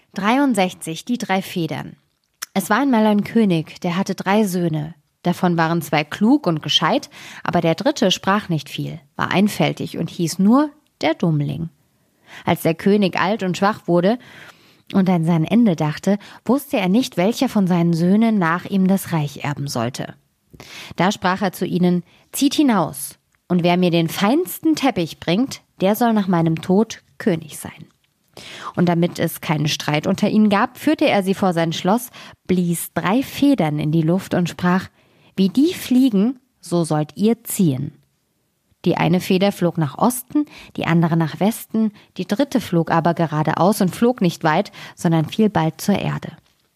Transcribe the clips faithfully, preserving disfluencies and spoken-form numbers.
dreiundsechzig, die drei Federn. Es war einmal ein König, der hatte drei Söhne. Davon waren zwei klug und gescheit, aber der dritte sprach nicht viel, war einfältig und hieß nur der Dummling. Als der König alt und schwach wurde und an sein Ende dachte, wusste er nicht, welcher von seinen Söhnen nach ihm das Reich erben sollte. Da sprach er zu ihnen: Zieht hinaus, und wer mir den feinsten Teppich bringt, der soll nach meinem Tod König sein. Und damit es keinen Streit unter ihnen gab, führte er sie vor sein Schloss, blies drei Federn in die Luft und sprach: Wie die fliegen, so sollt ihr ziehen. Die eine Feder flog nach Osten, die andere nach Westen, die dritte flog aber geradeaus und flog nicht weit, sondern fiel bald zur Erde.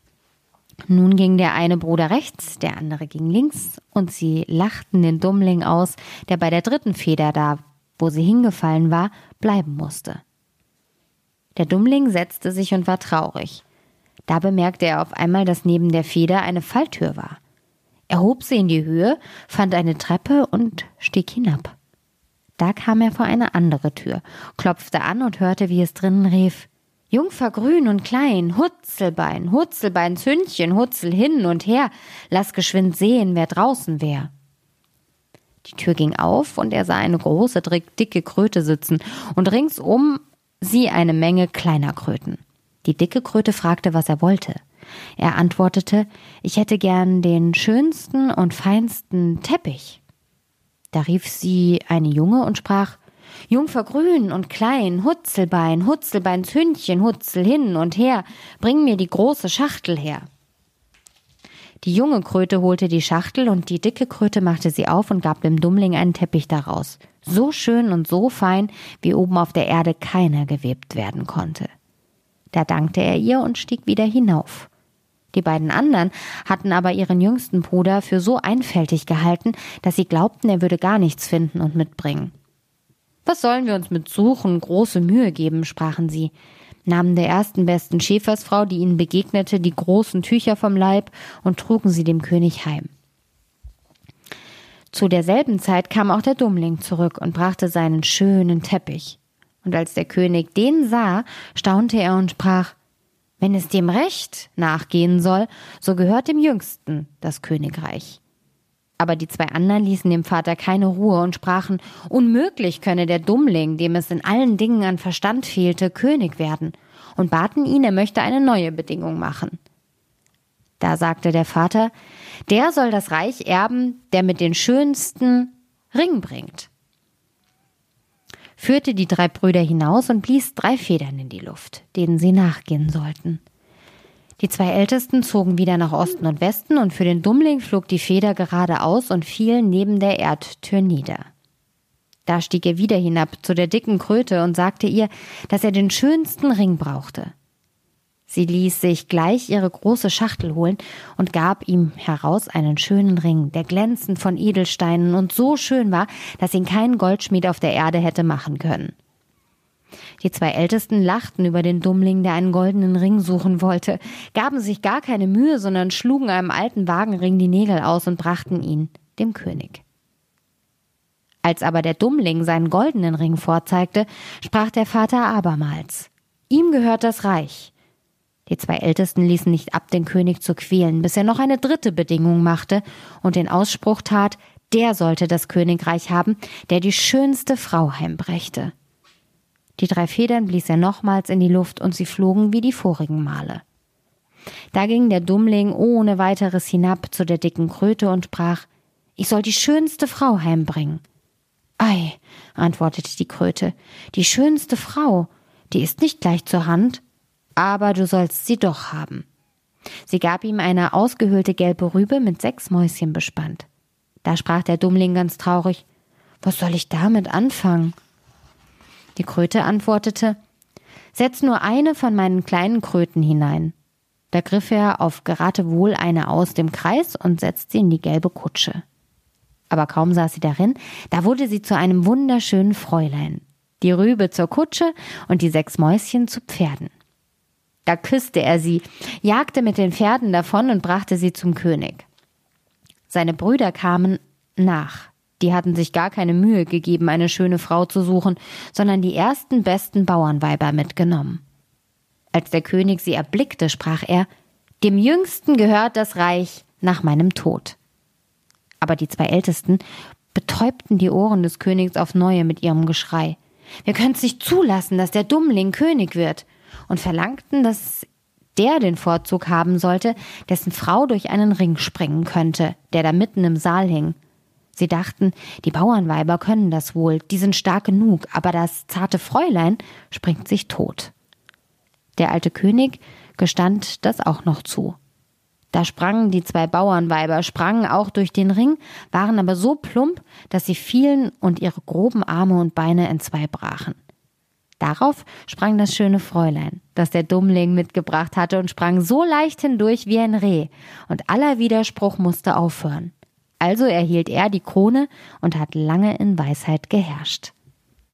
Nun ging der eine Bruder rechts, der andere ging links, und sie lachten den Dummling aus, der bei der dritten Feder da, wo sie hingefallen war, bleiben musste. Der Dummling setzte sich und war traurig. Da bemerkte er auf einmal, dass neben der Feder eine Falltür war. Er hob sie in die Höhe, fand eine Treppe und stieg hinab. Da kam er vor eine andere Tür, klopfte an und hörte, wie es drinnen rief: Jungfer grün und klein, Hutzelbein, Hutzelbeins Hündchen, Hutzel hin und her, lass geschwind sehen, wer draußen wär. Die Tür ging auf und er sah eine große, dicke Kröte sitzen und ringsum sie eine Menge kleiner Kröten. Die dicke Kröte fragte, was er wollte. Er antwortete: Ich hätte gern den schönsten und feinsten Teppich. Da rief sie eine Junge und sprach: Jungfer grün und klein, Hutzelbein, Hutzelbeins Hündchen, Hutzel hin und her, bring mir die große Schachtel her. Die junge Kröte holte die Schachtel und die dicke Kröte machte sie auf und gab dem Dummling einen Teppich daraus. So schön und so fein, wie oben auf der Erde keiner gewebt werden konnte. Da dankte er ihr und stieg wieder hinauf. Die beiden anderen hatten aber ihren jüngsten Bruder für so einfältig gehalten, dass sie glaubten, er würde gar nichts finden und mitbringen. »Was sollen wir uns mit Suchen große Mühe geben«, sprachen sie, nahmen der ersten besten Schäfersfrau, die ihnen begegnete, die großen Tücher vom Leib und trugen sie dem König heim. Zu derselben Zeit kam auch der Dummling zurück und brachte seinen schönen Teppich. Und als der König den sah, staunte er und sprach: Wenn es dem Recht nachgehen soll, so gehört dem Jüngsten das Königreich. Aber die zwei anderen ließen dem Vater keine Ruhe und sprachen, unmöglich könne der Dummling, dem es in allen Dingen an Verstand fehlte, König werden, und baten ihn, er möchte eine neue Bedingung machen. Da sagte der Vater: Der soll das Reich erben, der mit den schönsten Ring bringt. Führte die drei Brüder hinaus und blies drei Federn in die Luft, denen sie nachgehen sollten. Die zwei Ältesten zogen wieder nach Osten und Westen, und für den Dummling flog die Feder geradeaus und fiel neben der Erdtür nieder. Da stieg er wieder hinab zu der dicken Kröte und sagte ihr, dass er den schönsten Ring brauchte. Sie ließ sich gleich ihre große Schachtel holen und gab ihm heraus einen schönen Ring, der glänzend von Edelsteinen und so schön war, dass ihn kein Goldschmied auf der Erde hätte machen können. Die zwei Ältesten lachten über den Dummling, der einen goldenen Ring suchen wollte, gaben sich gar keine Mühe, sondern schlugen einem alten Wagenring die Nägel aus und brachten ihn dem König. Als aber der Dummling seinen goldenen Ring vorzeigte, sprach der Vater abermals: Ihm gehört das Reich. Die zwei Ältesten ließen nicht ab, den König zu quälen, bis er noch eine dritte Bedingung machte und den Ausspruch tat, der sollte das Königreich haben, der die schönste Frau heimbrächte. Die drei Federn blies er nochmals in die Luft und sie flogen wie die vorigen Male. Da ging der Dummling ohne weiteres hinab zu der dicken Kröte und sprach: Ich soll die schönste Frau heimbringen. Ei, antwortete die Kröte, die schönste Frau, die ist nicht gleich zur Hand, aber du sollst sie doch haben. Sie gab ihm eine ausgehöhlte gelbe Rübe mit sechs Mäuschen bespannt. Da sprach der Dummling ganz traurig: Was soll ich damit anfangen? Die Kröte antwortete: Setz nur eine von meinen kleinen Kröten hinein. Da griff er auf Geratewohl eine aus dem Kreis und setzte sie in die gelbe Kutsche. Aber kaum saß sie darin, da wurde sie zu einem wunderschönen Fräulein, die Rübe zur Kutsche und die sechs Mäuschen zu Pferden. Da küsste er sie, jagte mit den Pferden davon und brachte sie zum König. Seine Brüder kamen nach. Die hatten sich gar keine Mühe gegeben, eine schöne Frau zu suchen, sondern die ersten besten Bauernweiber mitgenommen. Als der König sie erblickte, sprach er: »Dem Jüngsten gehört das Reich nach meinem Tod.« Aber die zwei Ältesten betäubten die Ohren des Königs auf neue mit ihrem Geschrei: »Wir können es nicht zulassen, dass der Dummling König wird«, und verlangten, dass der den Vorzug haben sollte, dessen Frau durch einen Ring springen könnte, der da mitten im Saal hing. Sie dachten, die Bauernweiber können das wohl, die sind stark genug, aber das zarte Fräulein springt sich tot. Der alte König gestand das auch noch zu. Da sprangen die zwei Bauernweiber, sprangen auch durch den Ring, waren aber so plump, dass sie fielen und ihre groben Arme und Beine entzwei brachen. Darauf sprang das schöne Fräulein, das der Dummling mitgebracht hatte, und sprang so leicht hindurch wie ein Reh, und aller Widerspruch musste aufhören. Also erhielt er die Krone und hat lange in Weisheit geherrscht.